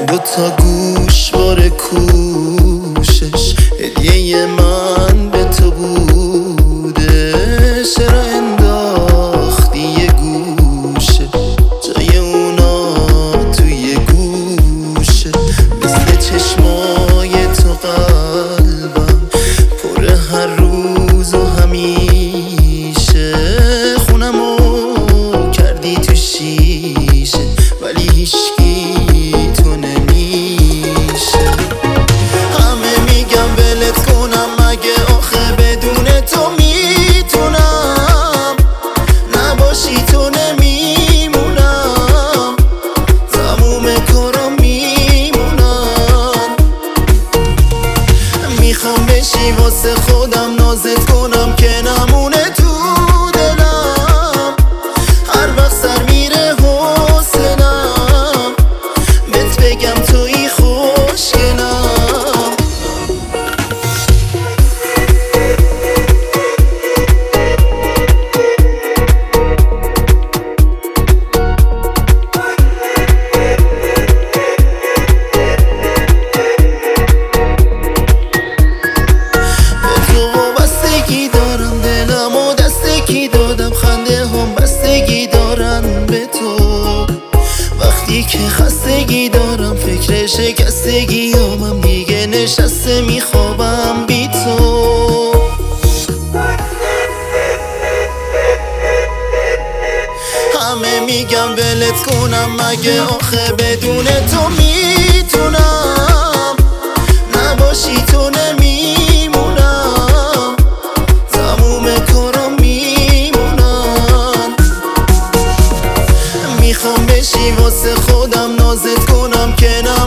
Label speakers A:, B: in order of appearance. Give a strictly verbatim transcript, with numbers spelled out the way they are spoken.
A: دو تا گوشوار کوشش هدیه من به تو بوده، چرا انداختی یه گوشه جای اونا توی گوشه؟ مثل چشمای تو قلبم پر هر روز و همیشه، خونمو کردی تو شیشه ولی هیچکی تو نمیشه. همه میگم ولت کنم مگه آخه بدون تو میتونم، نباشی تو نمیمونم، تموم کارا میمونن. میخوام بشی واسه خودم نازت کنم که نمونه تو دلم، هر وقت سر میره حسنم بهت بگم توی خوشگلم. خنده هم بستگی دارن به تو، وقتی که خستگی دارم فکر شکستگی همم دیگه نشسته میخوابم بی تو. همه میگم ولت کنم مگه آخه بدون تو میتونم، نباشی تو نمیمونم، تموم کارا میخوام بشی واسه خودم نازت کنم که